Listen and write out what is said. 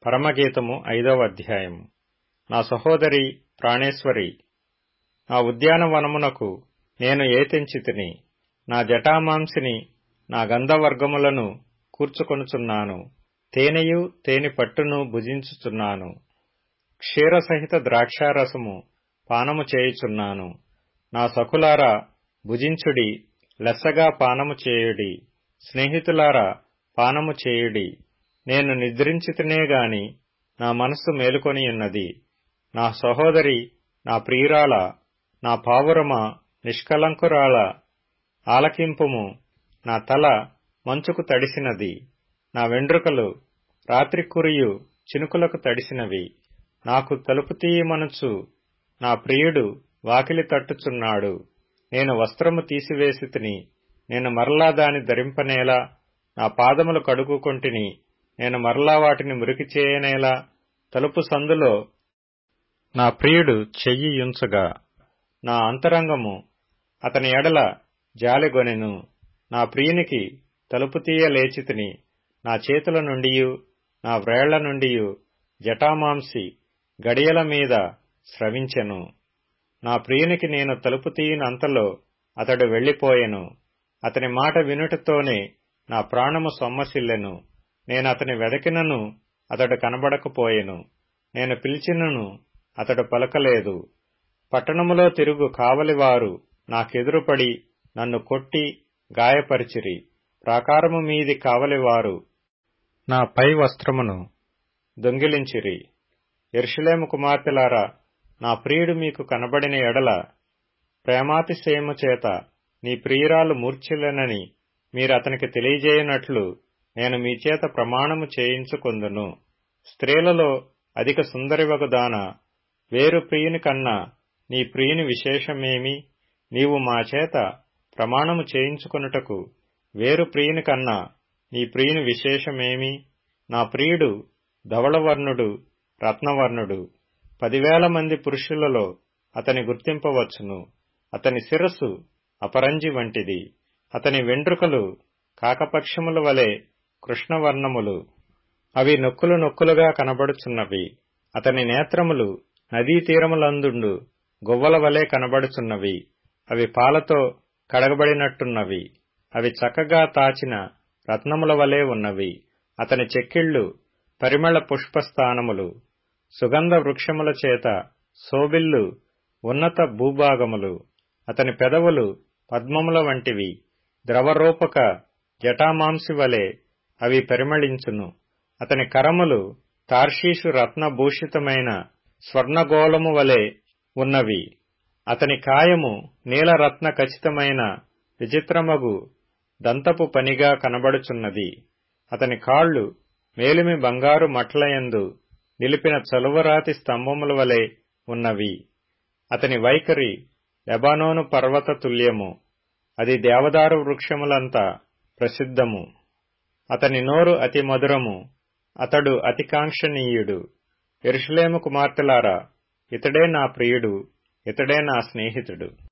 పరమగీతము 5వ అధ్యాయము. నా సహోదరి ప్రాణేశ్వరి, నా ఉద్యానవనమునకు నేను ఏతెంచితిని. నా జటామాంసిని నా గంధవర్గములను కూర్చుకొనుచున్నాను. తేనెయు తేనె పట్టును భుజించుచున్నాను. క్షీరసహిత ద్రాక్షారసము పానము చేయుచున్నాను. నా సఖులారా భుజించుడి, లెస్సగా పానము చేయుడి. స్నేహితులారా పానము చేయుడి. నేను నిద్రించితినే గాని నా మనస్సు మేలుకొనియున్నది. నా సహోదరి, నా ప్రియురాల, నా పావురమా, నిష్కలంకురాల, ఆలకింపుము. నా తల మంచుకు తడిసినది, నా వెండ్రుకలు రాత్రి కురియు చినుకులకు తడిసినవి. నాకు తలుపు తీయమనుచు నా ప్రియుడు వాకిలి తట్టుచున్నాడు. నేను వస్త్రము తీసివేసితిని, నేను మరలా దాని ధరింపనేలా. నా పాదములు కడుగుకొంటిని, నేను మరలా వాటిని మురికి చేయనేలా. తలుపు సందులో నా ప్రియుడు చెయ్యియుంచగా నా అంతరంగము అతని ఎడల జాలిగొనెను. నా ప్రియునికి తలుపు తీయ లేచితిని. నా చేతుల నుండియు నా వ్రేళ్ల నుండియు జటామాంసి గడియల మీద స్రవించెను. నా ప్రియునికి నేను తలుపు తీయనంతలో అతడు వెళ్లిపోయెను. అతని మాట వినుటతోనే నా ప్రాణము సొమ్మసిల్లెను. నేనతని వెదకినను అతడు కనబడకపోయెను. నేను పిలిచినను అతడు పలకలేదు. పట్టణములో తిరుగు కావలివారు నాకెదురుపడి నన్ను కొట్టి గాయపరిచిరి. ప్రాకారము మీది కావలివారు నా పై వస్త్రమును దొంగిలించిరి. యెరూషలేము కుమార్తెలారా, నా ప్రియుడు మీకు కనబడిన ఎడల ప్రేమాతిశయము చేత నీ ప్రియురాలు మూర్ఛిల్లెనని మీరతనికి తెలియజేయనట్లు నేను మీ చేత ప్రమాణము చేయించుకొందును. స్త్రీలలో అధిక సుందరివగుదాన, వేరు ప్రియుని కన్నా నీ ప్రియుని విశేషమేమి? నీవు మా చేత ప్రమాణము చేయించుకొనుటకు వేరు ప్రియుని కన్నా నీ ప్రియుని విశేషమేమి? నా ప్రియుడు ధవళవర్ణుడు, రత్నవర్ణుడు. 10,000 మంది పురుషులలో అతని గుర్తింపవచ్చును. అతని శిరస్సు అపరంజి వంటిది. అతని వెండ్రుకలు కాకపక్షముల వలె కృష్ణవర్ణములు. అవి నొక్కులు నొక్కులుగా కనబడుచున్నవి. అతని నేత్రములు నదీ తీరములందుండు గువ్వల వలె కనబడుచున్నవి. అవి పాలతో కడగబడినట్టున్నవి. అవి చక్కగా తాచిన రత్నముల వలె ఉన్నవి. అతని చెక్కిళ్లు పరిమళ పుష్పస్థానములు, సుగంధ వృక్షముల చేత శోభిల్లు ఉన్నత భూభాగములు. అతని పెదవులు పద్మముల వంటివి, ద్రవరూపక జటామాంసి వలె అవి పరిమళించును. అతని కరములు తార్షీషు రత్నభూషితమైన స్వర్ణగోళము వలె ఉన్నవి. అతని కాయము నీలరత్న ఖచితమైన విచిత్రమగు దంతపు పనిగా కనబడుచున్నది. అతని కాళ్లు మేలిమి బంగారు మట్లయందు నిలిపిన చలువరాతి స్తంభముల వలె ఉన్నవి. అతని వైఖరి లెబానోను పర్వత తుల్యము, అది దేవదారు వృక్షములంతా ప్రసిద్ధము. అతని నోరు అతి మధురము, అతడు అతి కాంక్షణీయుడు. యెరూషలేము కుమార్తెలారా, ఇతడే నా ప్రియుడు, ఇతడే నా స్నేహితుడు.